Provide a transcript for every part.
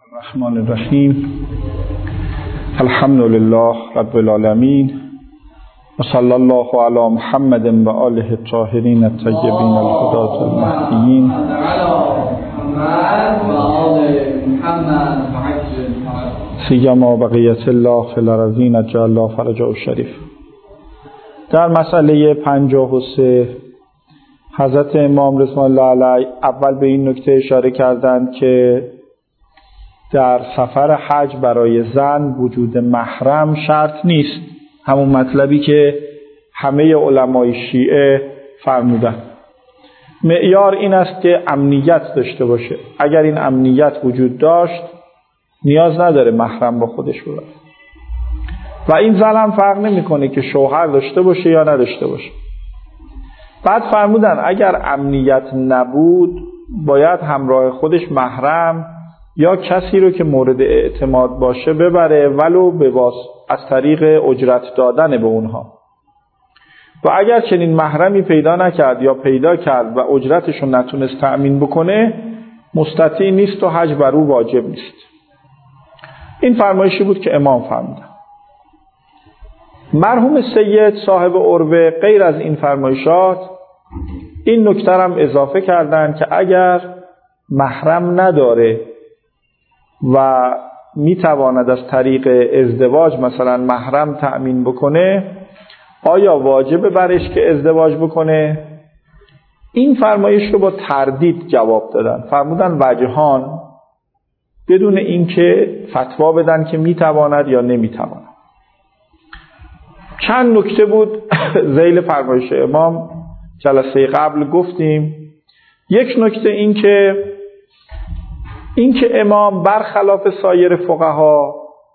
الرحمن الرحیم. الحمد لله رب العالمین و صلی الله علی محمد و آله الطاهرین الطیبین الهداة المهدیین. سیما بقیت الله فی الارضین اجل الله فرجه الشریف. در مسئله 53 حضرت امام رضوان الله علیه اول به این نکته اشاره کردند که در سفر حج برای زن وجود محرم شرط نیست، همون مطلبی که همه علمای شیعه فرمودن. معیار این است که امنیت داشته باشه. اگر این امنیت وجود داشت نیاز نداره محرم با خودش ببره. و این زن هم فرق نمیکنه که شوهر داشته باشه یا نداشته باشه. بعد فرمودن اگر امنیت نبود باید همراه خودش محرم یا کسی رو که مورد اعتماد باشه ببره، ولو از طریق اجرت دادن به اونها. و اگر چنین محرمی پیدا نکرد یا پیدا کرد و اجرتش رو نتونست تأمین بکنه مستطیع نیست و حج بر او واجب نیست. این فرمایشی بود که امام فرمودن. مرحوم سید صاحب عروه غیر از این فرمایشات این نکته هم اضافه کردن که اگر محرم نداره و میتواند از طریق ازدواج مثلا محرم تأمین بکنه، آیا واجب برش که ازدواج بکنه؟ این فرمایش رو با تردید جواب دادن. فرمودن وجهان، بدون اینکه فتوا بدن که میتواند یا نمیتواند. چند نکته بود ذیل فرمایش امام جلسه قبل گفتیم. یک نکته این که امام برخلاف سایر فقها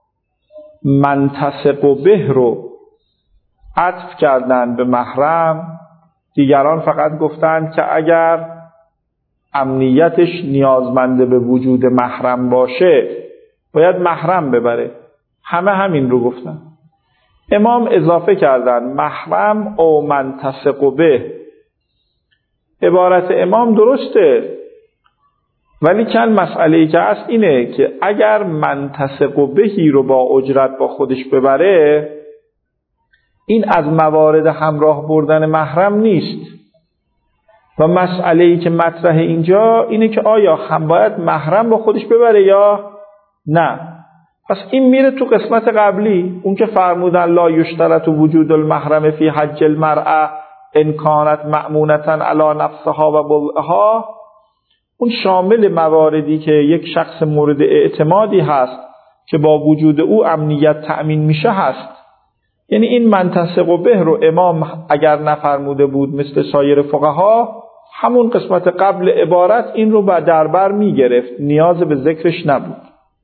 منتصق به رو عطف کردن به محرم. دیگران فقط گفتند که اگر امنیتش نیازمنده به وجود محرم باشه باید محرم ببره. همه همین رو گفتن. امام اضافه کردن محرم او منتصق به. عبارت امام درسته، ولی چند مسئله‌ای که هست اینه که اگر منتصق بهی رو با اجرت با خودش ببره، این از موارد همراه بردن محرم نیست. و مسئله‌ای که مطرح اینجا اینه که آیا هم باید محرم با خودش ببره یا نه. پس این میره تو قسمت قبلی، اون که فرمودن لا یشترط وجود المحرم فی حج المرأة ان کانت مأمونة علی نفسها و بضعها. اون شامل مواردی که یک شخص مورد اعتمادی هست که با وجود او امنیت تأمین میشه هست. یعنی این منتصق به رو امام اگر نفرموده بود مثل سایر فقها، همون قسمت قبل عبارت این رو در بر میگرفت، نیاز به ذکرش نبود.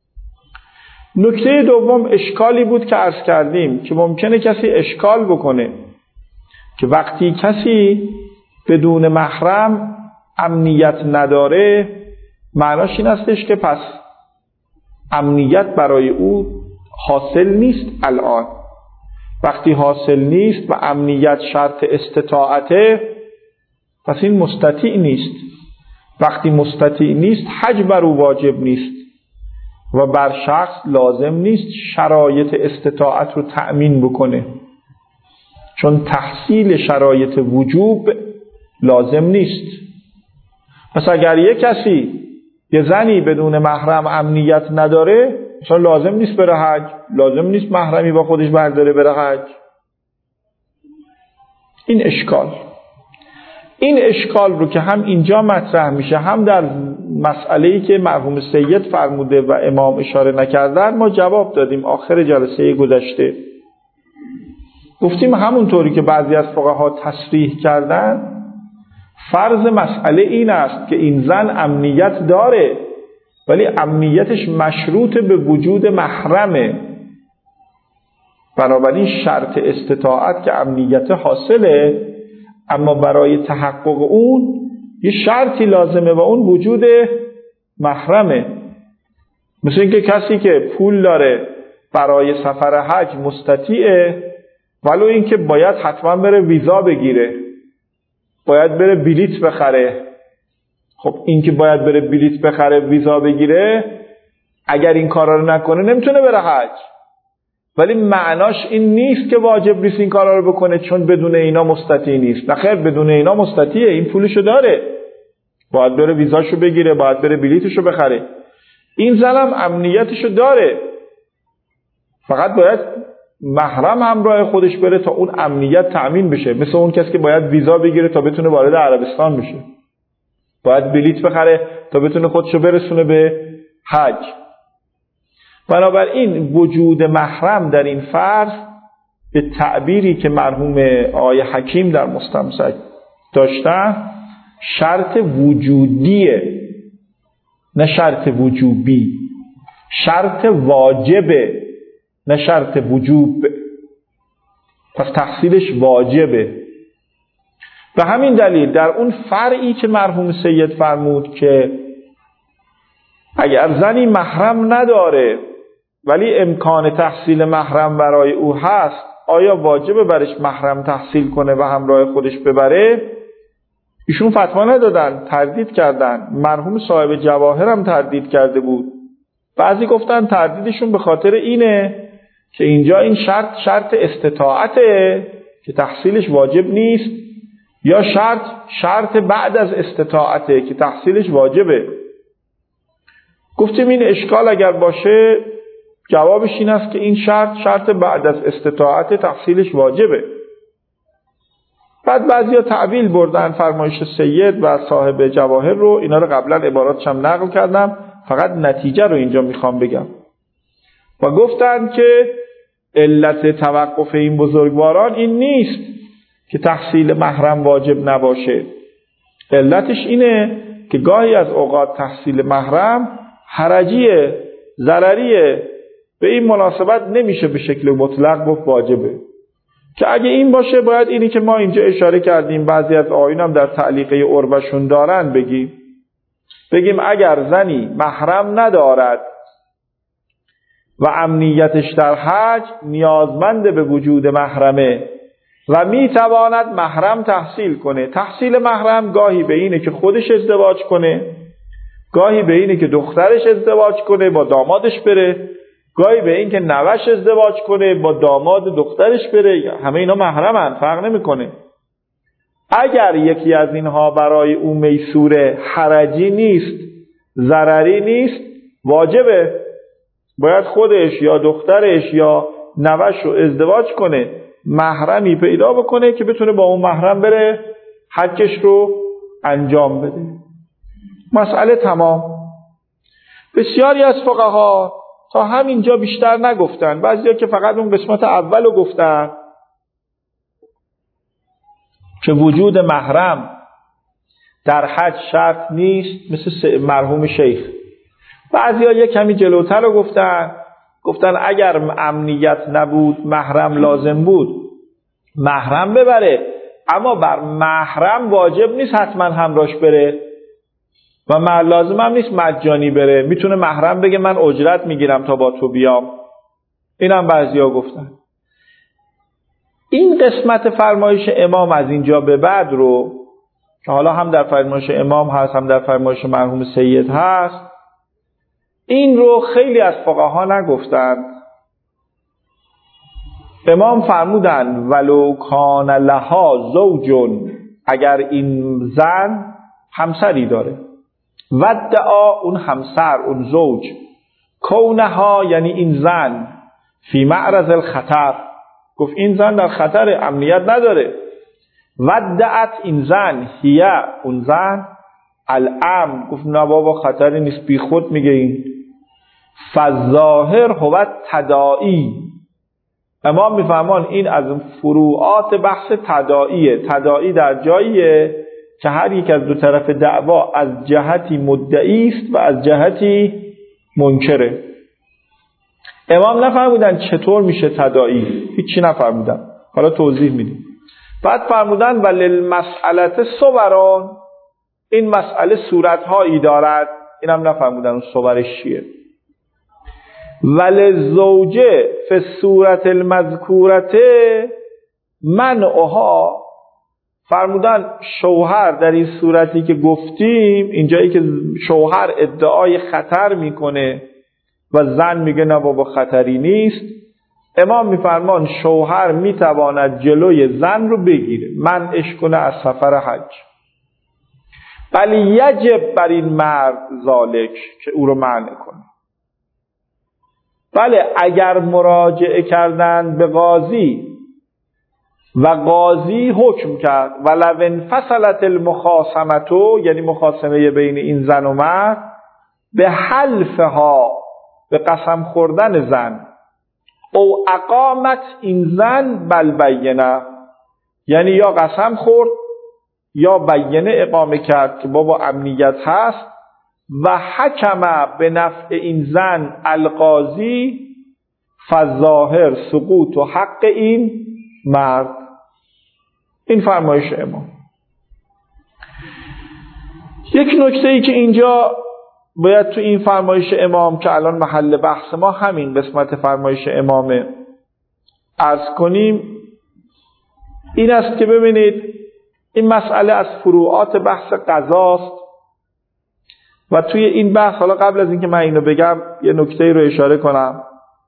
نکته دوم اشکالی بود که عرض کردیم که ممکنه کسی اشکال بکنه که وقتی کسی بدون محرم امنیت نداره معناش این هستش که پس امنیت برای او حاصل نیست. الان وقتی حاصل نیست و امنیت شرط استطاعته، پس این مستطیع نیست. وقتی مستطیع نیست حج بر او واجب نیست و بر شخص لازم نیست شرایط استطاعت رو تأمین بکنه، چون تحصیل شرایط وجوب لازم نیست. پس اگر یک کسی یه زنی بدون محرم امنیت نداره، مثلا لازم نیست بره حج، لازم نیست محرمی با خودش برداره بره حج. این اشکال رو که هم اینجا مطرح میشه هم در مسئله‌ای که مرحوم سید فرموده و امام اشاره نکردن ما جواب دادیم آخر جلسه گذشته. گفتیم همونطوری که بعضی از فقها تصریح کردن، فرض مسئله این است که این زن امنیت داره ولی امنیتش مشروط به وجود محرمه. بنابراین شرط استطاعت که امنیت حاصله، اما برای تحقق اون یه شرطی لازمه و اون وجود محرمه. مثل اینکه کسی که پول داره برای سفر حج مستطیعه، ولو اینکه باید حتما بره ویزا بگیره، باید بره بلیط بخره. خب این که باید بره بلیط بخره ویزا بگیره اگر این کارا رو نکنه نمیتونه بره حج. ولی معناش این نیست که واجب نیست این کارا رو بکنه چون بدون اینا مستطیع نیست. نه خیر، بدون اینا مستطیعه، این پولشو داره، باید بره ویزاشو بگیره، باید بره بلیتشو بخره. این زنم امنیتشو داره، فقط باید محرم همراه خودش بره تا اون امنیت تأمین بشه. مثل اون کسی که باید ویزا بگیره تا بتونه وارد عربستان بشه، باید بلیت بخره تا بتونه خودشو برسونه به حج. بنابراین وجود محرم در این فرض به تعبیری که مرحوم آقای حکیم در مستمسک داشتن شرط وجودیه، نه شرط وجوبی. شرط واجبه نه شرط وجوب، پس تحصیلش واجبه. به همین دلیل در اون فرعی که مرحوم سید فرمود که اگر زنی محرم نداره ولی امکان تحصیل محرم برای او هست، آیا واجبه برش محرم تحصیل کنه و همراه خودش ببره؟ ایشون فتوا ندادن، تردید کردن. مرحوم صاحب جواهر هم تردید کرده بود. بعضی گفتن تردیدشون به خاطر اینه که اینجا این شرط استطاعته که تحصیلش واجب نیست، یا شرط بعد از استطاعته که تحصیلش واجبه. گفتیم این اشکال اگر باشه جوابش این است که این شرط بعد از استطاعت تحصیلش واجبه. بعد بعضیا تعویل بردن فرمایش سید و صاحب جواهر رو، اینا رو قبلا عباراتشم نقل کردم، فقط نتیجه رو اینجا میخوام بگم. و گفتن که علت توقف این بزرگواران این نیست که تحصیل محرم واجب نباشه، علتش اینه که گاهی از اوقات تحصیل محرم حرجیه، ضرریه، به این مناسبت نمیشه به شکل مطلق گفت واجبه. که اگه این باشه باید اینی که ما اینجا اشاره کردیم بعضی از آیین هم در تعلیقه عربشون دارن بگیم اگر زنی محرم ندارد و امنیتش در حج نیازمند به وجود محرمه و میتواند محرم تحصیل کنه. تحصیل محرم گاهی به اینه که خودش ازدواج کنه، گاهی به اینه که دخترش ازدواج کنه با دامادش بره، گاهی به این که نوش ازدواج کنه با داماد دخترش بره. همه اینا محرمن، فرق نمیکنه. اگر یکی از اینها برای او میسوره، حرجی نیست، ضرری نیست، واجبه، باید خودش یا دخترش یا نوش رو ازدواج کنه، محرمی پیدا بکنه که بتونه با اون محرم بره حجش رو انجام بده. مسئله تمام. بسیاری از فقها تا همینجا بیشتر نگفتن، بعضیا که فقط اون قسمت اول رو گفتن که وجود محرم در حج شرط نیست، مثل مرحوم شیخ. بعضیا یک کمی جلوتر رو گفتن اگر امنیت نبود، محرم لازم بود، محرم ببره، اما بر محرم واجب نیست حتما همراهش بره و لازم هم نیست مجانی بره، میتونه محرم بگه من اجرت میگیرم تا با تو بیام. اینم بعضیا گفتن. این قسمت فرمایش امام از اینجا به بعد رو که حالا هم در فرمایش امام هست هم در فرمایش مرحوم سید هست، این رو خیلی از فقها نگفتند. امام فرمودن ولو کان لها زوجون، اگر این زن همسری داره، ودعا اون همسر، اون زوج، کونها یعنی این زن، فی معرض الخطر، گفت این زن در خطر، امنیت نداره، ودعت این زن، هیه اون زن، الامن، گفت نه بابا خطری نیست، بی خود میگه این، فالظاهر هو تداعی. امام میفهمان این از فروعات بحث تداعیه. تداعی در جاییه که هر یک از دو طرف دعوا از جهتی مدعی است و از جهتی منکره. امام نفرمودن چطور میشه تداعی، هیچی نفرمودن، حالا توضیح میدیم. بعد فرمودن وللمسئله صوران، این مسئله صورتهایی دارد، اینم نفرمودن اون صورش چیه. وللزوجه فی الصورت المذکورته منعها، فرمودن شوهر در این صورتی که گفتیم، اینجایی که شوهر ادعای خطر میکنه و زن میگه نه بابا خطری نیست، امام میفرمان شوهر میتواند جلوی زن رو بگیره، منعش کنه از سفر حج. ولی یجب بر این مرد ذالک که او رو منع کنه. بله اگر مراجعه کردن به قاضی و قاضی حکم کرد ولو انفصلت المخاصمه، یعنی مخاصمه بین این زن و مرد، به حلفها، به قسم خوردن زن، او اقامت این زن بل بینه، یعنی یا قسم خورد یا بینه اقامه کرد که بابا امنیت هست، و حکم به نفع این زن القاضی، فظاهر سقوط و حق این مرد. این فرمایش امام. یک نکته ای که اینجا باید تو این فرمایش امام که الان محل بحث ما همین قسمت فرمایش امامه عرض کنیم، این است که ببینید این مسئله از فروعات بحث قضاست و توی این بحث، حالا قبل از اینکه من اینو بگم یه نکته رو اشاره کنم،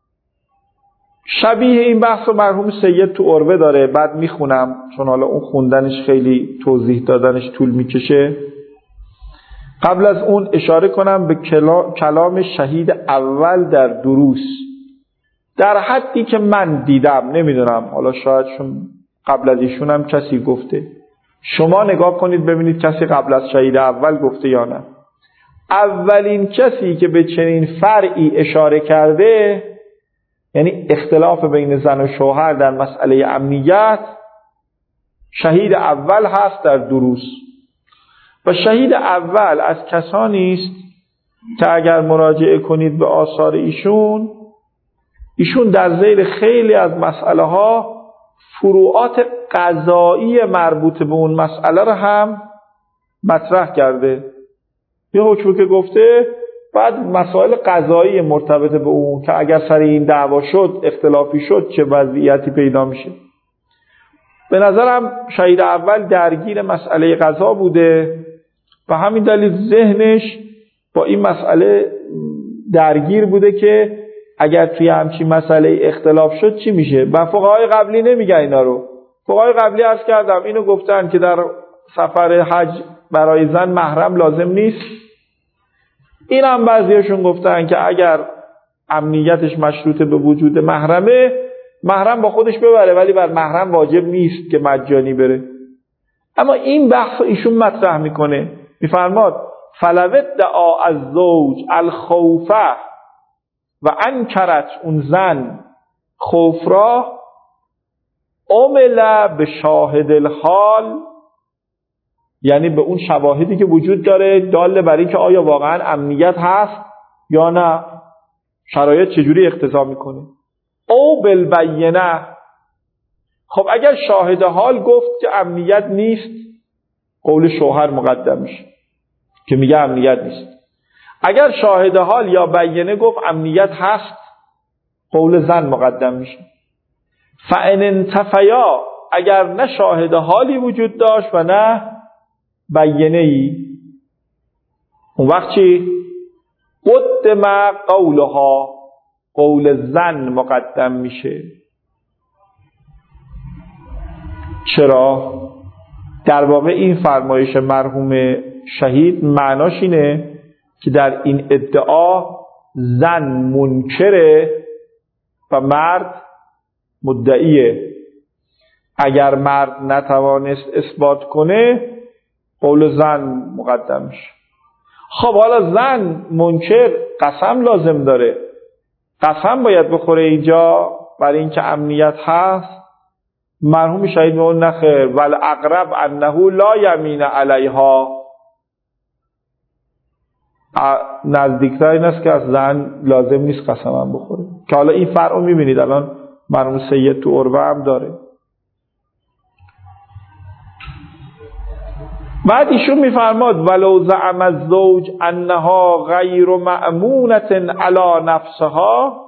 شبیه این بحث رو مرحوم سید تو عروه داره، بعد میخونم چون حالا اون خوندنش خیلی توضیح دادنش طول میکشه. قبل از اون اشاره کنم به کلام شهید اول در دروس، در حدی که من دیدم، نمیدونم حالا شاید قبل از ایشون هم کسی گفته، شما نگاه کنید ببینید کسی قبل از شهید اول گفته یا نه. اولین کسی که به چنین فرعی اشاره کرده، یعنی اختلاف بین زن و شوهر در مسئله امنیت، شهید اول هست در دروس. و شهید اول از کسانی است که اگر مراجعه کنید به آثار ایشون در ذیل خیلی از مسئله ها فروعات قضایی مربوط به اون مسئله رو هم مطرح کرده. یه حکمی که گفته، بعد مسائل قضایی مرتبط به اون که اگر سر این دعوا شد، اختلافی شد، چه وضعیتی پیدا میشه. به نظرم شهید اول درگیر مسئله قضا بوده و همین دلیل ذهنش با این مسئله درگیر بوده که اگر توی همچین مسئله اختلاف شد چی میشه. و فقهای قبلی نمیگن اینا رو. فقهای قبلی عرض کردم اینو گفتن که در سفر حج برای زن محرم لازم نیست. این هم بعضیشون گفتن که اگر امنیتش مشروط به وجود محرمه، محرم با خودش ببره ولی بر محرم واجب نیست که مجانی بره. اما این بحث ایشون مطرح میکنه، میفرماد فلو ادعا الزوج الخوفه و انکرت اون زن خوف را، عمل به شاهد الحال، یعنی به اون شواهدی که وجود داره داله بر این که آیا واقعا امنیت هست یا نه، شرایط چجوری اقتضا میکنه. او بالبینه، خب اگر شاهد حال گفت که امنیت نیست، قول شوهر مقدم میشه که میگه امنیت نیست. اگر شاهد حال یا بینه گفت امنیت هست، قول زن مقدم میشه. فان انتفیا، اگر نه شاهد حالی وجود داشت و نه بینه ای، اون وقت چی؟ قدم قولها، قول زن مقدم میشه. چرا؟ در واقع این فرمایش مرحوم شهید معناش اینه که در این ادعا زن منکره و مرد مدعیه. اگر مرد نتوانست اثبات کنه، قول زن مقدم میشه. خب حالا زن منکر قسم لازم داره، قسم باید بخوره اینجا برای اینکه امنیت هست. مرحوم شهید میگه نخیر، ول اقرب انه لا یمین علیها، نزدیکتر این است که از زن لازم نیست قسم هم بخوره. که حالا این فرق رو میبینید الان مرحوم سید تو عروه هم داره. بعد ایشون میفرماد ولو زعم الزوج انها غیر مأمونة علی نفسها،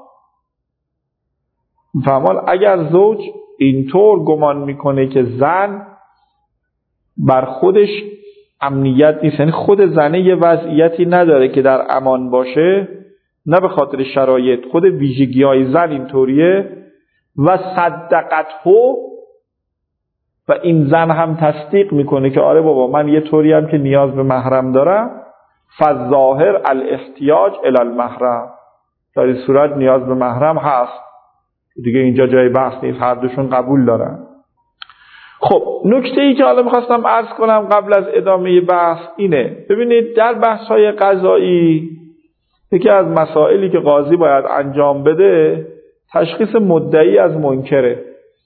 میفرماد اگر زوج اینطور گمان میکنه که زن بر خودش امنیت نیست، یعنی خود زنه یه وضعیتی نداره که در امان باشه، نه به خاطر شرایط، خود ویژگی‌های زن اینطوریه. و صدقته، و این زن هم تصدیق میکنه که آره بابا من یه طوری هم که نیاز به محرم دارم. فالظاهر الاحتیاج الی المحرم، در این صورت نیاز به محرم هست دیگه، اینجا جای بحث نیست، هر دوشون قبول دارن. خب نکته‌ای که حالا میخواستم عرض کنم قبل از ادامه بحث اینه، ببینید در بحث‌های قضایی یکی از مسائلی که قاضی باید انجام بده تشخیص مدعی از منکره،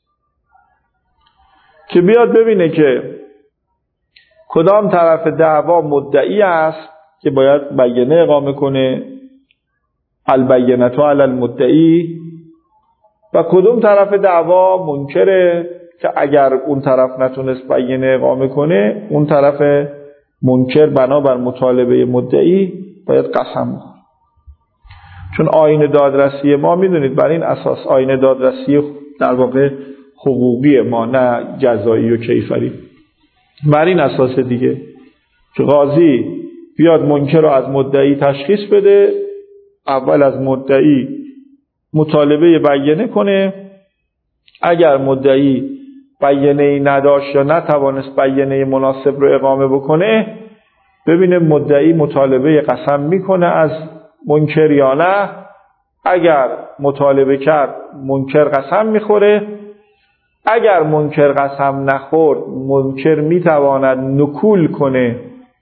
که بیاد ببینه که کدام طرف دعوا مدعی است که باید بینه اقامه کنه، البینة علی المدعی، و کدام طرف دعوا منکره که اگر اون طرف نتونست بینه اقامه کنه اون طرف منکر بنابر مطالبه مدعی باید قسم بخوره. چون آیین دادرسی ما میدونید بر این اساس، آیین دادرسی در واقع حقوقی ما نه جزایی و کیفری، بر این اساس دیگه که قاضی بیاد منکر رو از مدعی تشخیص بده، اول از مدعی مطالبه بینه کنه، اگر مدعی بینه‌ای نداشت یا نتوانست بینه مناسب رو اقامه بکنه ببینه مدعی مطالبه قسم میکنه از منکر یا نه. اگر مطالبه کرد منکر قسم میخوره، اگر منکر قسم نخورد منکر میتواند نکول کنه،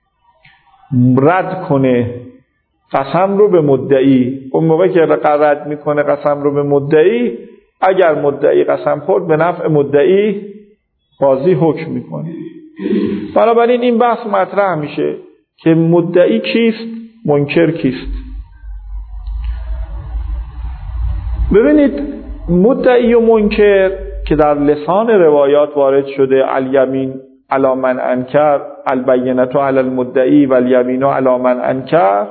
رد کنه قسم رو به مدعی. اون موقع که رد میکنه قسم رو به مدعی، اگر مدعی قسم خورد به نفع مدعی قاضی حکم میکنه. بنابراین این بحث مطرح میشه که مدعی کیست، منکر کیست. ببینید مدعی و منکر که در لسان روایات وارد شده، الیمین علی من انکر، البینة علی المدعی و الیمین علی من انکر،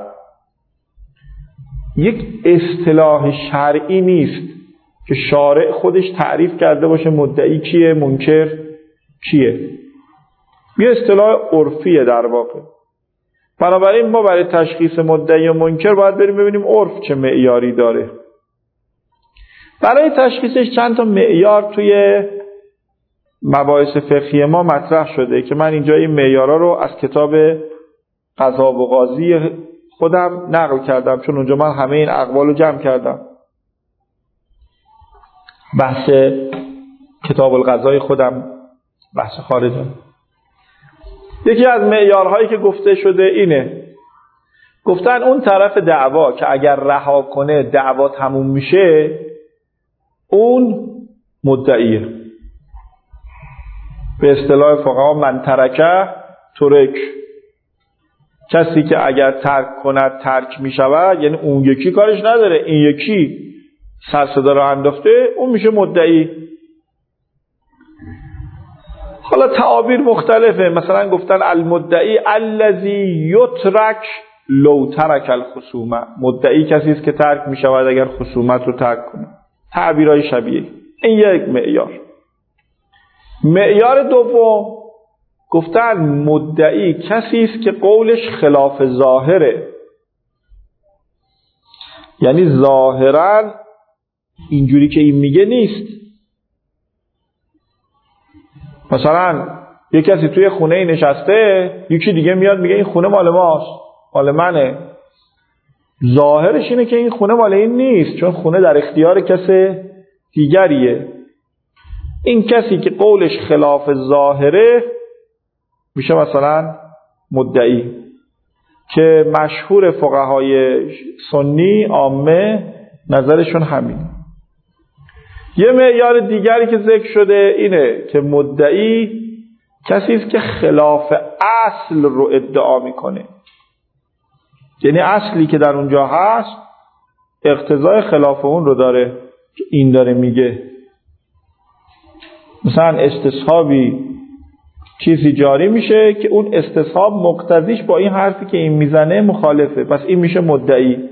یک اصطلاح شرعی نیست که شارع خودش تعریف کرده باشه مدعی کیه، منکر کیه. یه اصطلاح عرفیه در واقع. بنابراین ما برای تشخیص مدعی و منکر باید بریم ببینیم عرف چه معیاری داره. برای تشخیصش چند تا معیار توی مباحث فقهی ما مطرح شده که من اینجا این معیارا رو از کتاب قضا و قاضی خودم نقل کردم، چون اونجا من همه این اقوال رو جمع کردم. بحث کتاب القضای خودم بحث خارجم. یکی از معیارهایی که گفته شده اینه، گفتن اون طرف دعوا که اگر رها کنه دعوا تموم میشه اون مدعیه. به اصطلاح فقها من ترکه ترک، کسی که اگر ترک کند ترک میشود، یعنی اون یکی کارش نداره، این یکی سر صدا رو انداخته، اون میشه مدعی. حالا تعابیر مختلفه، مثلا گفتن المدعی الذی یترک لو ترک الخصومه، مدعی کسی است که ترک میشود اگر خصومت رو ترک کنه. تعبیرهای شبیه. این یک معیار. معیار دوم گفتن مدعی کسی است که قولش خلاف ظاهره، یعنی ظاهرا اینجوری که این میگه نیست. مثلا یک کسی توی خونه نشسته، یکی دیگه میاد میگه این خونه مال ماست، مال منه. ظاهرش اینه که این خونه مال این نیست، چون خونه در اختیار کسی دیگریه. این کسی که قولش خلاف ظاهره میشه مثلا مدعی، که مشهور فقهای سنی عامه نظرشون همین. یه معیار دیگری که ذکر شده اینه که مدعی کسی است که خلاف اصل رو ادعا میکنه، یعنی اصلی که در اونجا هست اقتضای خلاف اون رو داره که این داره میگه. مثلا استصحابی چیزی جاری میشه که اون استصحاب مقتضیش با این حرفی که این میزنه مخالفه، پس این میشه مدعی.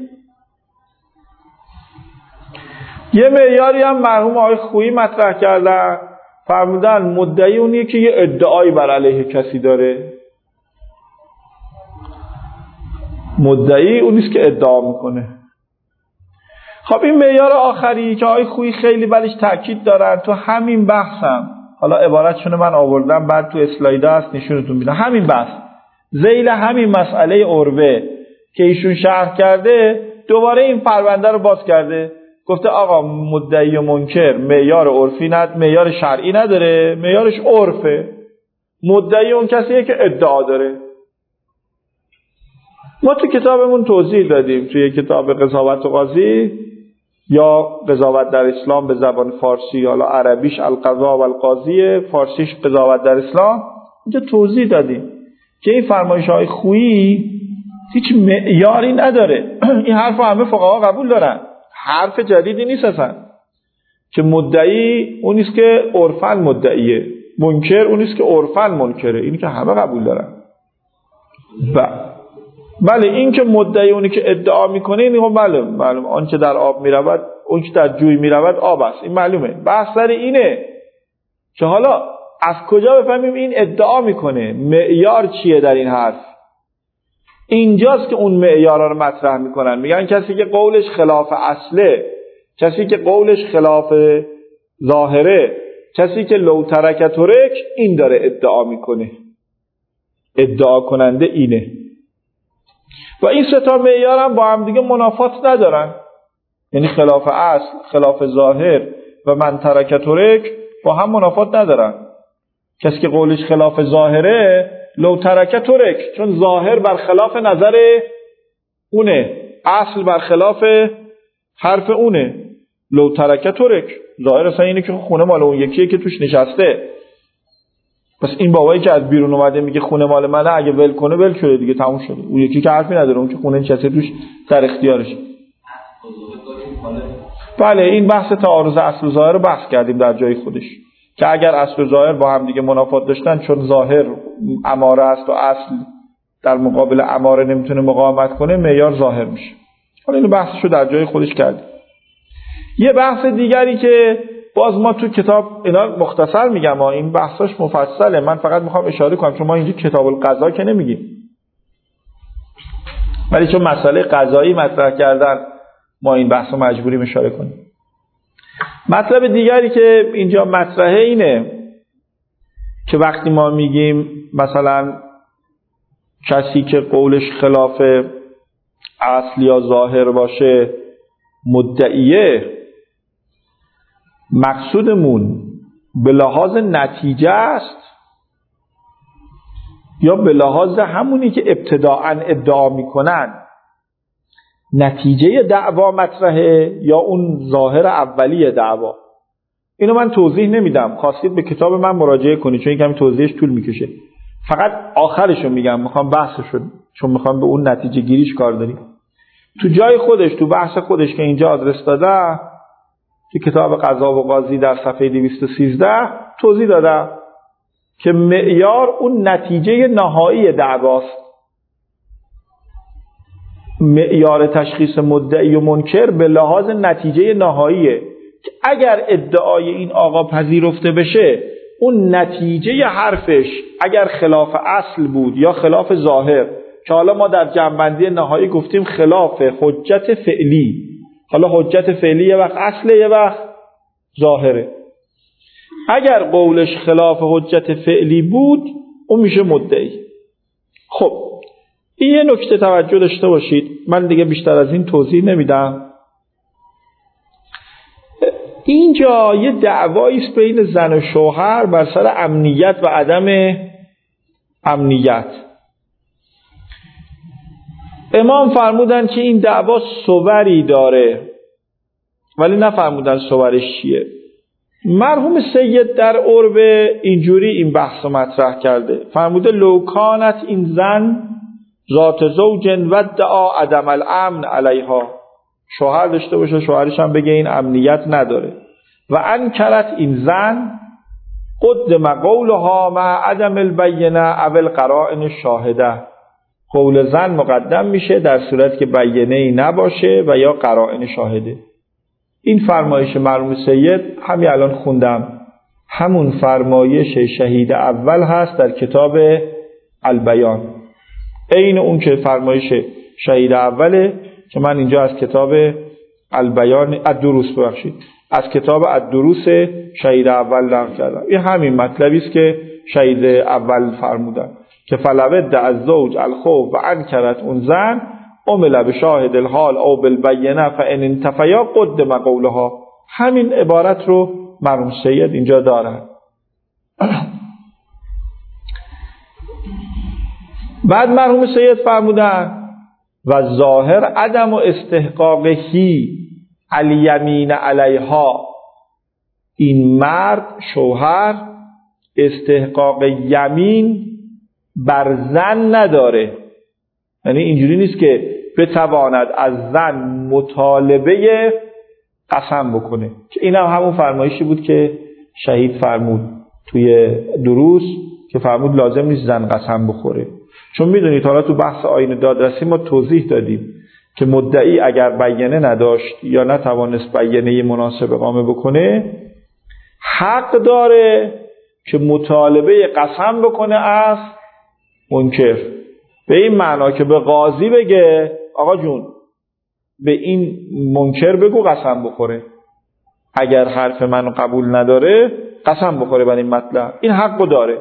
یه معیاری هم مرحوم آقای خویی مطرح کردن، فرمودن مدعی اونیه که یه ادعایی بر علیه کسی داره. مدعی اونیست که ادعا میکنه. خب این معیار آخری که آقای خویی خیلی بلش تاکید دارن تو همین بحثم، حالا عبارتشون من آوردم بعد تو اسلاید هست نشونتون میدم، همین بحث ذیل همین مسئله عربه که ایشون شرح کرده دوباره این پرونده رو باز کرده، گفته آقا مدعی و منکر معیار عرفی معیار شرعی نداره، معیارش عرفه. مدعی اون کسیه که ادعا داره. ما تو کتابمون توضیح دادیم، توی کتاب قضاوت و قاضی یا قضاوت در اسلام به زبان فارسی، حالا عربیش القضا و القاضی، فارسیش قضاوت در اسلام، اینجا توضیح دادیم که این فرمایش‌های خویی هیچ معیاری نداره. این حرف همه فقها قبول دارن، حرف جدیدی نیست اصلا، که مدعی اون نیست که عرفاً مدعیه، منکر اون نیست که عرفاً منکره، اینی که همه قبول دارن. بله این که مدعی اونی که ادعا میکنه اینی خب بله معلوم، آن که در آب میرود اون که در جوی میرود آب است، این معلومه. بحث سر اینه که حالا از کجا بفهمیم این ادعا میکنه، معیار چیه در این حرف. اینجاست که اون معیارا رو مطرح میکنن، میگن کسی که قولش خلاف اصله، کسی که قولش خلاف ظاهره، کسی که لو ترک ترک، این داره ادعا میکنه، ادعا کننده اینه. و این سه تا معیار هم با هم دیگه منافات ندارن، یعنی خلاف اصل، خلاف ظاهر و من ترک ترک با هم منافات ندارن. کسی که قولش خلاف ظاهره لو ترک ترک، چون ظاهر برخلاف نظر اونه، اصل برخلاف حرف اونه، لو ترک ترک، ظاهر اصلا اینه که خونه مال اون یکیه که توش نشسته. پس این بابایی که از بیرون اومده میگه خونه مال منه، اگه ول کنه ول شده دیگه، تموم شده. اون یکی که حرفی نداره، اون که خونه نشسته توش در اختیارشه. بله این بحث تعارض اصل و ظاهر رو بحث کردیم در جای خودش، که اگر اصل و ظاهر با هم دیگه منافات داشتن، چون ظاهر اماره است و اصل در مقابل اماره نمیتونه مقاومت کنه، معیار ظاهر میشه. حالا این بحثشو در جای خودش کردیم. یه بحث دیگری که باز ما تو کتاب، اینا مختصر میگم ها، این بحثاش مفصله، من فقط میخوام اشاره کنم چون ما اینجا کتاب القضا که نمیگیم، ولی چون مسئله قضایی مطرح کردن ما این بحثو مجبوریم اشاره کنیم. مطلب دیگری که اینجا مطرحه اینه که وقتی ما میگیم مثلا کسی که قولش خلاف اصل یا ظاهر باشه مدعیه، مقصودمون به لحاظ نتیجه است یا به لحاظ همونی که ابتداعاً ادعا میکنن نتیجه دعوا مطرحه یا اون ظاهر اولیه دعوا؟ اینو من توضیح نمیدم، خواستید به کتاب من مراجعه کنید چون کمی توضیحش طول میکشه. فقط آخرشو میگم، میخوام بحثشو، چون میخوام به اون نتیجه گیریش کار داریم. تو جای خودش، تو بحث خودش که اینجا آدرس داده، تو کتاب قضا و قاضی در صفحه 213 توضیح داده که معیار اون نتیجه نهایی دعواست. معیار تشخیص مدعی و منکر به لحاظ نتیجه نهاییه که اگر ادعای این آقا پذیرفته بشه، اون نتیجه حرفش اگر خلاف اصل بود یا خلاف ظاهر، که حالا ما در جنبندی نهایی گفتیم خلاف حجت فعلی، حالا حجت فعلی یه وقت اصله یه وقت ظاهره، اگر قولش خلاف حجت فعلی بود اون میشه مدعی. خب این یه نکته توجه داشته باشید، من دیگه بیشتر از این توضیح نمیدم. اینجا یه دعوایی است بین زن و شوهر بر سر امنیت و عدم امنیت. امام فرمودن که این دعوا صوری داره، ولی نفرمودن صورش چیه. مرحوم سید در عربه اینجوری این بحث رو مطرح کرده، فرموده لو کانت این زن ذات زوج و دعا عدم الامن علیها، شوهر داشته باشه شوهرش هم بگه این امنیت نداره، و انکرت این زن قدم قولها مع عدم البینه او القرائن الشاهده، قول زن مقدم میشه در صورت که بینه‌ای نباشه و یا قرائن شاهده. این فرمایش مرحوم سید همین الان خوندم، همون فرمایش شهید اول هست در کتاب البیان، عین اون که فرمایش شهید اوله که من اینجا از کتاب البیان الدروس ببخشید از کتاب الدروس شهید اول نقل کردم. این همین مطلبی است که شهید اول فرمودن که فلود از زوج الخوف و انکرت اون زن عمل به شاهد الحال او بالبینه فان انتفیا قدم قولها. همین عبارت رو مرحوم سید اینجا دارن. بعد مرحوم سید فرمودن و ظاهر عدم و استحقاقهی الیمین علیها، این مرد شوهر استحقاق یمین بر زن نداره. یعنی اینجوری نیست که بتواند از زن مطالبه قسم بکنه، که این هم همون فرمایشی بود که شهید فرمود توی دروس که فرمود لازم نیست زن قسم بخوره. چون میدونید حالا تو بحث آیین دادرسی ما توضیح دادیم که مدعی اگر بیانه نداشت یا نتوانست بیانه مناسب اقامه بکنه حق داره که مطالبه قسم بکنه از منکر، به این معنا که به قاضی بگه آقا جون به این منکر بگو قسم بخوره، اگر حرف منو قبول نداره قسم بخوره بر این مطلب. این حقو داره.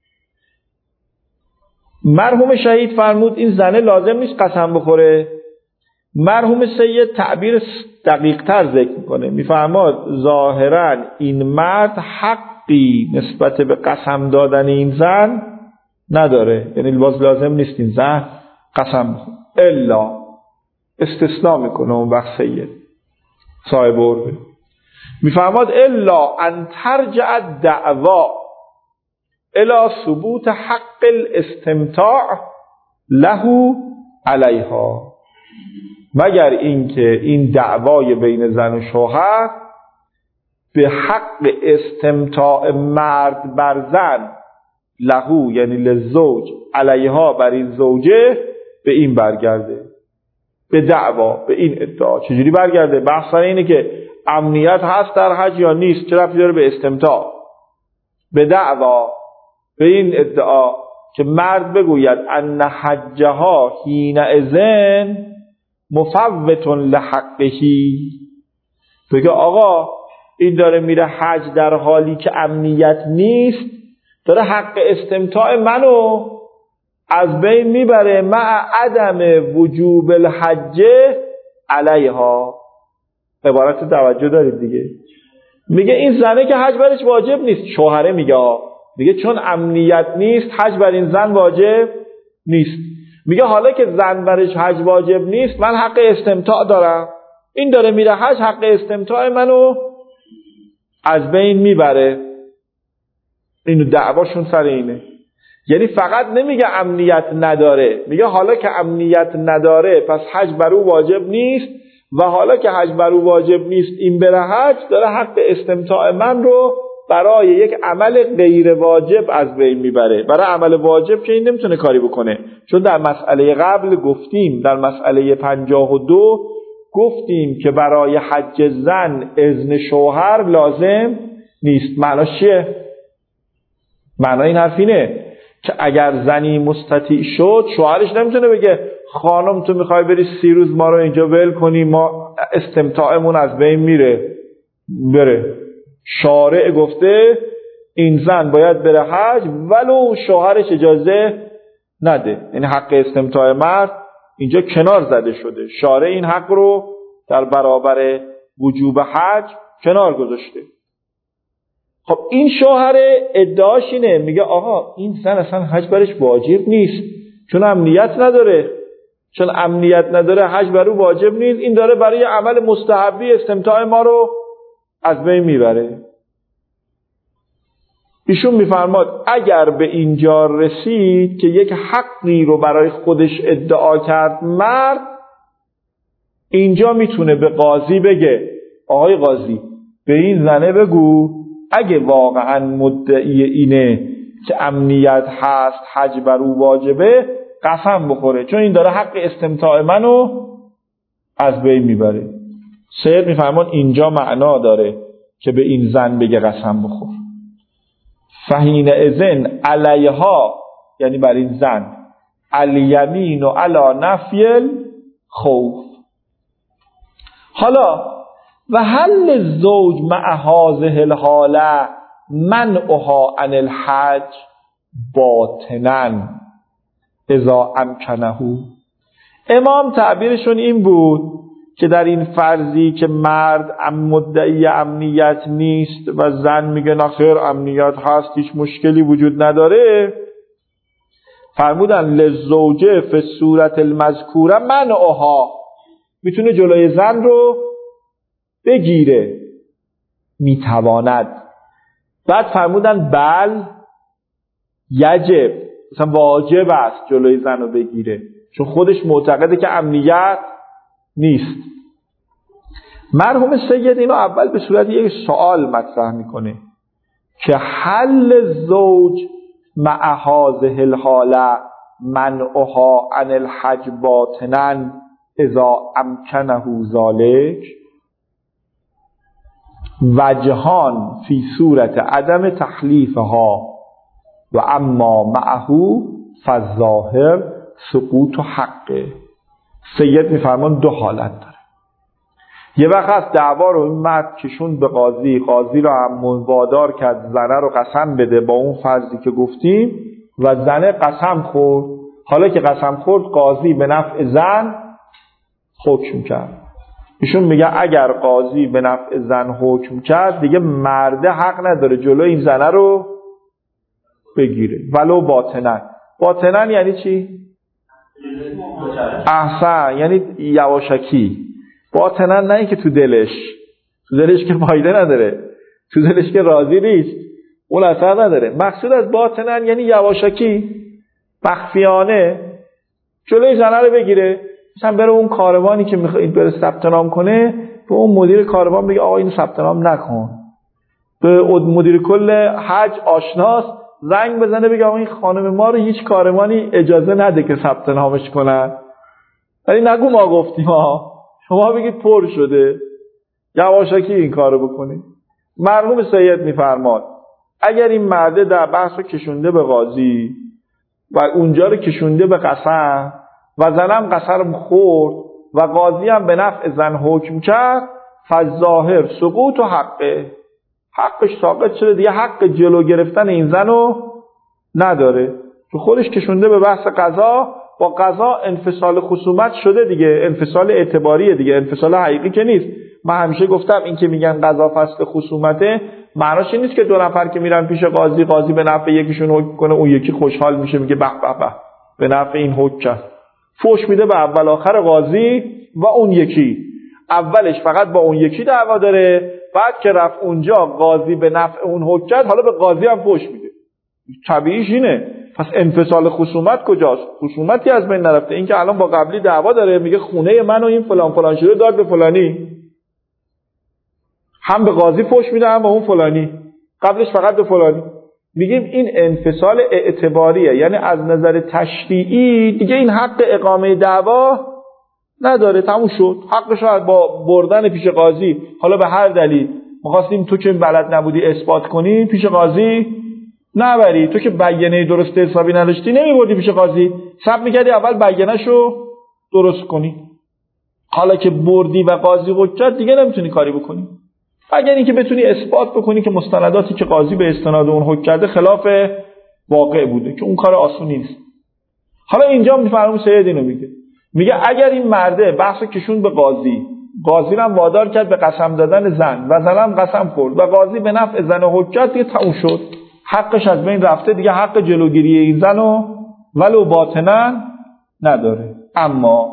مرحوم شهید فرمود این زنه لازم نیست قسم بخوره. مرحوم سید تعبیر دقیق تر ذکر میکنه، میفرماد ظاهرا این مرد حقی نسبت به قسم دادن این زن نداره، یعنی باز لازم نیست این زن قسم بخوره. الا استثناء میکنه اون وقت سید صاحب عرفه، میفرماد الا ان ترجع الدعوا الى ثبوت حق الاستمتاع له علیها، مگر اینکه این دعوای بین زن و شوهر به حق استمتاع مرد بر زن له یعنی للزوج علیها بر این زوجه به این برگرده، به دعوا، به این ادعا. چجوری برگرده؟ بحث اینه که امنیت هست در حج یا نیست، چه ربطی داره به استمتاع؟ به دعوا، به این ادعا که مرد بگوید ان حجها حینئذ مفوت لحقهی، بگه آقا این داره میره حج در حالی که امنیت نیست، داره حق استمتاع منو از بین میبره مع عدم وجوب الحج علیها. عبارت توجه دارید دیگه. میگه این زنه که حج برش واجب نیست، شوهره میگه چون امنیت نیست حج بر این زن واجب نیست. میگه حالا که زن برش حج واجب نیست من حق استمتاع دارم، این داره میره حج حق استمتاع منو از بین میبره. اینو دعواشون سر اینه. یعنی فقط نمیگه امنیت نداره، میگه حالا که امنیت نداره پس حج بر او واجب نیست، و حالا که حج بر او واجب نیست این بره حج داره حق استمتاع من رو برای یک عمل غیر واجب از بین میبره. برای عمل واجب که این نمیتونه کاری بکنه، چون در مسئله قبل گفتیم، در مسئله 52 گفتیم که برای حج زن اذن شوهر لازم نیست. معناش چیه؟ معنای این حرف اینه که اگر زنی مستطیع شد شوهرش نمیتونه بگه خانم تو میخوای بری 30 روز ما رو اینجا ول کنی، ما استمتاعمون از بین میره. بره شارع گفته این زن باید بره حج ولو شوهرش اجازه نده، یعنی حق استمتاع مرد اینجا کنار زده شده. شارع این حق رو در برابر وجوب حج کنار گذاشته. خب این شوهر ادعاش اینه، میگه آقا این زن اصلا حج برش واجب نیست چون امنیت نداره، چون امنیت نداره حج بر او واجب نیست، این داره برای عمل مستحبی استمتاع ما رو از بین میبره. ایشون میفرماد اگر به اینجا رسید که یک حقی رو برای خودش ادعا کرد مرد، اینجا میتونه به قاضی بگه آقای قاضی به این زنه بگو اگه واقعا مدعی اینه که امنیت هست حج بر او واجبه قسم بخوره، چون این داره حق استمتاع منو از بین میبره. سید میفرمان اینجا معنا داره که به این زن بگه قسم بخور. فحین اذن علیها یعنی بر این زن الیمین و علی نفی خوف. حالا و هل زوج مع هذه الحاله منعها عن الحج باطنا اذا امکنه. امام تعبیرشون این بود که در این فرضی که مرد مدعی امنیت نیست و زن میگه نه خیر امنیت هست هیچ مشکلی وجود نداره، فرمودن للزوجه فی صورت المذکوره منعها، میتونه جلوی زن رو بگیره، میتواند. بعد فرمودن بل یجب، مثلا واجب است جلوی زن رو بگیره، چون خودش معتقده که امنیت نیست. مرحوم سید اینو اول به صورت یک سوال مطرح میکنه که حل زوج مع هذه الحاله منعها عن الحج باطنا اذا امکنه ذلك وجهان فی صورت عدم تحلیفها و اما معه فالظاهر سقوط حقه. سید میفرمان دو حالت داره. یه وقت از دعوا رو این مرد کشون به قاضی، قاضی رو هم وادار کرد زنه رو قسم بده با اون فرضی که گفتیم و زنه قسم خورد. حالا که قسم خورد قاضی به نفع زن حکم کرد. ایشون میگه اگر قاضی به نفع زن حکم کرد دیگه مرده حق نداره جلو این زنه رو بگیره ولو باطنن. باطنن یعنی چی؟ احسن، یعنی یواشکی. باطنن نه اینکه تو دلش که فایده نداره، تو دلش که راضی نیست، اون اثر نداره. مقصود از باطنن یعنی یواشکی، مخفیانه جلوی زنه رو بگیره. مثلا بره اون کاروانی که میخواد بره ثبت نام کنه به اون مدیر کاروان بگه آقا اینو ثبت نام نکن. به مدیر کل حج آشناست زنگ بزنه بگه آقا این خانم ما رو هیچ کاروانی اجازه نده که ثبت نامش کنن، ولی نگو ما گفتیم ها، شما بگید پر شده. یواشکی این کارو بکنید. مرحوم سید میفرماد اگر این مرده در بحث رو کشونده به قاضی و اونجا رو کشونده به قسم و زنم قسم خورد و قاضی هم به نفع زن حکم کرد، فالظاهر سقوط و حقش ساقط شده، دیگه حق جلو گرفتن این زن رو نداره. تو خودش کشونده به بحث قضا، با قضا انفصال خصومت شده دیگه، انفصال اعتباریه دیگه، انفصال حقیقی که نیست. من همیشه گفتم این که میگن قضا فصل خصومته معناش این نیست که دو نفر که میرن پیش قاضی به نفع یکیشون حکم کنه اون یکی خوشحال میشه میگه به به به به نفع این حکم کرد. فوش میده به اول آخر قاضی و اون یکی اولش فقط با اون یکی دعوا داره، بعد که رفت اونجا قاضی به نفع اون حکم کرد حالا به قاضی هم فوش میده. طبیعیش اینه. پس انفصال خصومت کجاست؟ خصومتی از بین نرفته. این که الان با قبلی دعوا داره میگه خونه من و این فلان فلان شده داد به فلانی، هم به قاضی فوش میده هم به اون فلانی، قبلش فقط به فلانی. میگیم این انفصال اعتباریه، یعنی از نظر تشریعی دیگه این حق اقامه دعوا نداره، تموم شد. حقش رو با بردن پیش قاضی، حالا به هر دلیل می‌خواستیم تو که بلد نبودی اثبات کنی پیش قاضی نبری، تو که بیانیه درست حسابی نداشتی نمیبردی پیش قاضی، صبر می‌کردی اول بیانیه‌شو درست کنی. حالا که بردی و قاضی حکم دیگه نمیتونی کاری بکنی، اگر اینکه بتونی اثبات بکنی که مستنداتی که قاضی به استناد اون حکم کرده خلاف واقع بوده، که اون کار آسونی نیست. حالا اینجا میفرمایید سید اینو میگه اگر این مرده بحثو کشون به قاضی رو هم وادار کرد به قسم دادن زن و زن هم قسم خورد و قاضی به نفع زن حکم کرد، دیگه تموم شد، حقش از بین رفته، دیگه حق جلوگیری این زنو ولو باطنا نداره. اما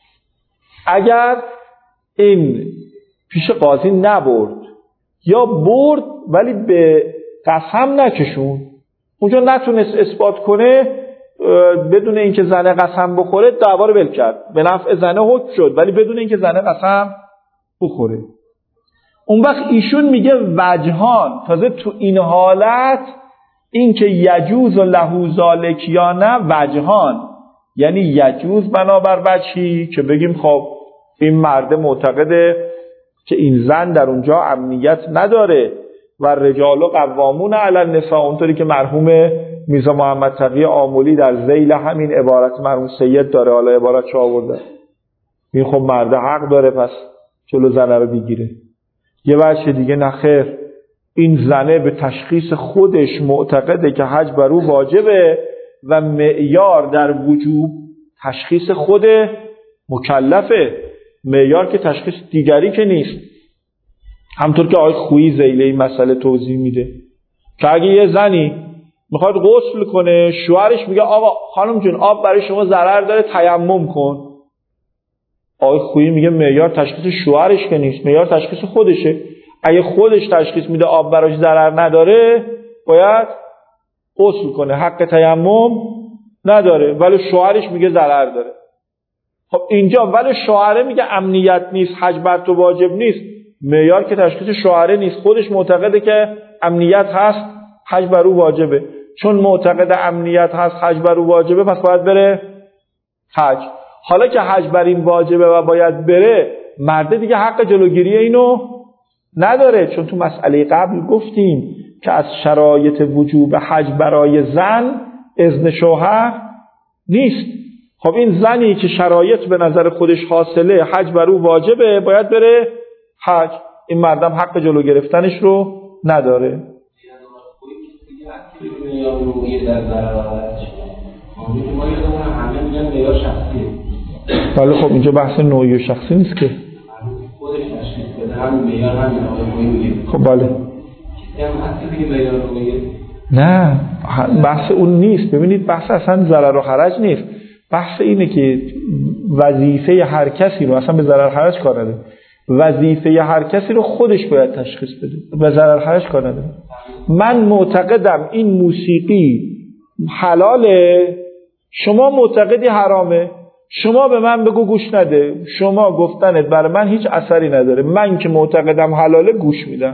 اگر این پیش قاضی نبرد یا برد ولی به قسم نکشون، اونجا نتونست اثبات کنه، بدون اینکه زنه قسم بخوره دعوا رو ول کرد، به نفع زنه حکم شد ولی بدون اینکه زنه قسم بخوره. اون وقت ایشون میگه وجهان، تازه تو این حالت اینکه یجوز و له ذالک یا نه وجهان، یعنی یجوز بنابر وجهی که بگیم خب این مرد معتقده که این زن در اونجا امنیت نداره و رجال قوامون علی النساء، اونطوری که مرحوم میرزا محمد تقی آملی در ذیل همین عبارت مرحوم سید داره، حالا عبارت چه آورده، این خب مرد حق داره، پس جلو زنه رو بگیره. یه وجه دیگه نخیر، این زنه به تشخیص خودش معتقده که حج بر او واجبه و معیار در وجوب تشخیص خود مکلفه، معیار که تشخیص دیگری که نیست. همطور که آقای خویی ذیل این مسئله توضیح میده که اگه یه زنی میخواد غسل کنه، شوهرش میگه آقا خانم جون آب برای شما ضرر داره، تیمم کن. آقای خویی میگه معیار تشخیص شوهرش که نیست، معیار تشخیص خودشه. اگه خودش تشخیص میده آب براش ضرر نداره، باید غسل کنه، حق تیمم نداره، ولی شوهرش میگه ضرر داره. خب اینجا ولی شوهره میگه امنیت نیست، حج بر تو واجب نیست، معیار که تشخیص شوهره نیست، خودش معتقده که امنیت هست، حج بر او واجبه. چون معتقد امنیت هست، حج بر او واجبه، پس باید بره حج. حالا که حج بر این واجبه و باید بره، مرده دیگه حق جلوگیری اینو نداره، چون تو مسئله قبل گفتیم که از شرایط وجوب حج برای زن اذن شوهر نیست. خب این زنی که شرایط به نظر خودش حاصله، حج بر او واجبه، باید بره حج. این مردم حق جلو گرفتنش رو نداره. ولی خب اینجا بحث نوعی و شخصی نیست که. خب بله. نه بحث اون نیست. ببینید بحث اصلا ضرر و حرج نیست. بحث اینه که وظیفه هر کسی رو، اصلا به ضرر و حرج کار نداره، وظیفه هر کسی رو خودش باید تشخیص بده، به ضرر و حرج کار نداره. من معتقدم این موسیقی حلاله، شما معتقدی حرامه، شما به من بگو گوش نده، شما گفتنت برای من هیچ اثری نداره، من که معتقدم حلاله گوش میدم،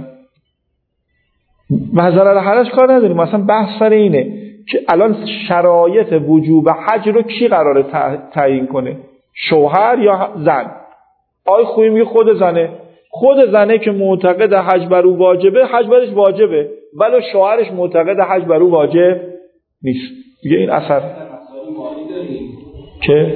به ضرر و حرج کار نداریم. مثلا بحث سر اینه که الان شرایط وجوب حج رو کی قراره تعیین کنه، شوهر یا زن؟ آقای خویی میگه خود زنه که معتقد حج بر او واجبه، حج برش واجبه، ولی شوهرش معتقد حج بر او واجب نیست. دیگه این اثر که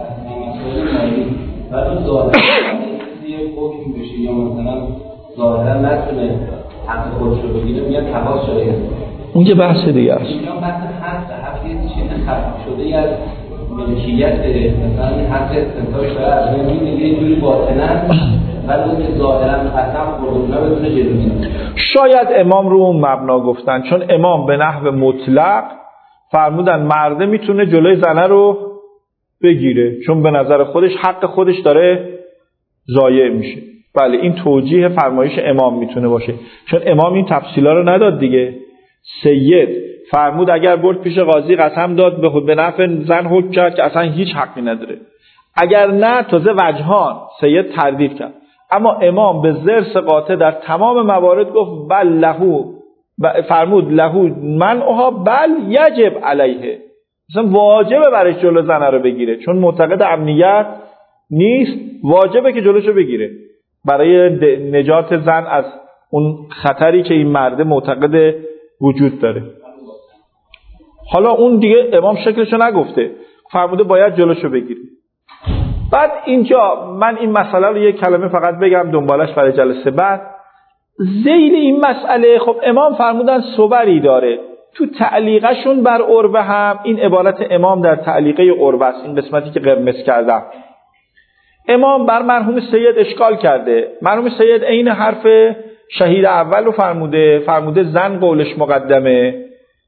بعد ظاهرا یه حکم بشه یا مثلا ظاهرا نتونه حق خودش رو بگیره، میاد تماس شده، اون که بحث دیگه است. اینجا بحث حق یه چیز خفیف شده از ملکیت، مثلا حق استنتاج داره از این یه جوری باطنه، ولی اون که ظاهرا قسم خورده بدون جلوگیری. شاید امام رو اون مبنا گفتن، چون امام به نحو مطلق فرمودن مرده میتونه جلوی زنه رو بگیره، چون به نظر خودش حق خودش داره ضایع میشه. بله این توجیه فرمایش امام میتونه باشه، چون امام این تفصیلا رو نداد دیگه. سید فرمود اگر برد پیش قاضی قسم داد به نفع زن حکم کرد که اصلا هیچ حقی نداره، اگر نه تازه وجهان سید تردید کرد. اما امام به ضرس قاطع در تمام موارد گفت بل لهو، فرمود لهو منعها بل یجب علیه، مثلا واجبه برای جلو زنه رو بگیره، چون معتقد امنیت نیست، واجبه که جلوشو بگیره برای نجات زن از اون خطری که این مرده معتقد وجود داره. حالا اون دیگه امام شکلشو نگفته، فرموده باید جلوشو بگیره. بعد اینجا من این مسئله رو یک کلمه فقط بگم دنبالش برای جلسه بعد. ذیل این مسئله، خب امام فرمودن صبری داره، تو تعلیقشون بر عربه هم این عبارت امام در تعلیقه عربه است، این قسمتی که قرمز کردم. امام بر مرحوم سید اشکال کرده. مرحوم سید عین حرف شهید اول رو فرموده زن قولش مقدمه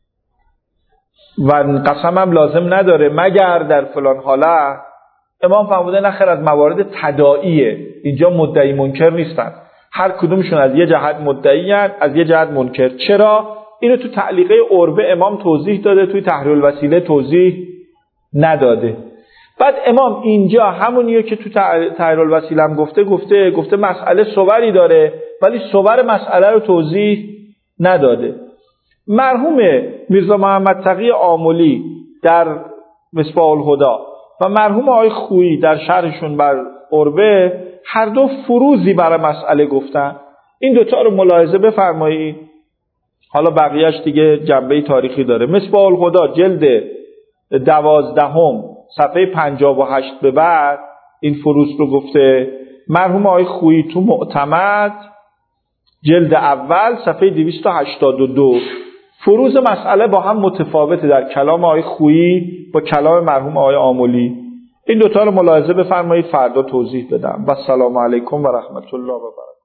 و قسم هم لازم نداره مگر در فلان حالت. امام فرموده نخیر، از موارد تداعیه، اینجا مدعی منکر نیستن، هر کدومشون از یه جهت مدعیان، از یه جهت منکر. چرا؟ اینو تو تعلیقه عربه امام توضیح داده، توی تحریر الوسیله توضیح نداده. بعد امام اینجا همونیه که تو تحریر الوسیله هم گفته مسئله صوری داره، ولی صور مسئله رو توضیح نداده. مرحوم میرزا محمد تقی آملی در مصباح الهدی و مرحوم آقای خویی در شرحشون بر عربه هر دو فروزی برای مسئله گفتن. این دوتا رو ملاحظه بفرمایید. حالا بقیهش دیگه جنبه تاریخی داره. مصباح الهدی جلد 12 صفحه 58 به بعد این فروز رو گفته مرحوم آقای خویی تو معتمد جلد اول صفحه 282. فروض مسئله با هم متفاوته در کلام آقای خویی با کلام مرحوم آقای آملی. این دوتا رو ملاحظه بفرمایید، فردا توضیح بدم. و السلام علیکم و رحمت الله و برکاته.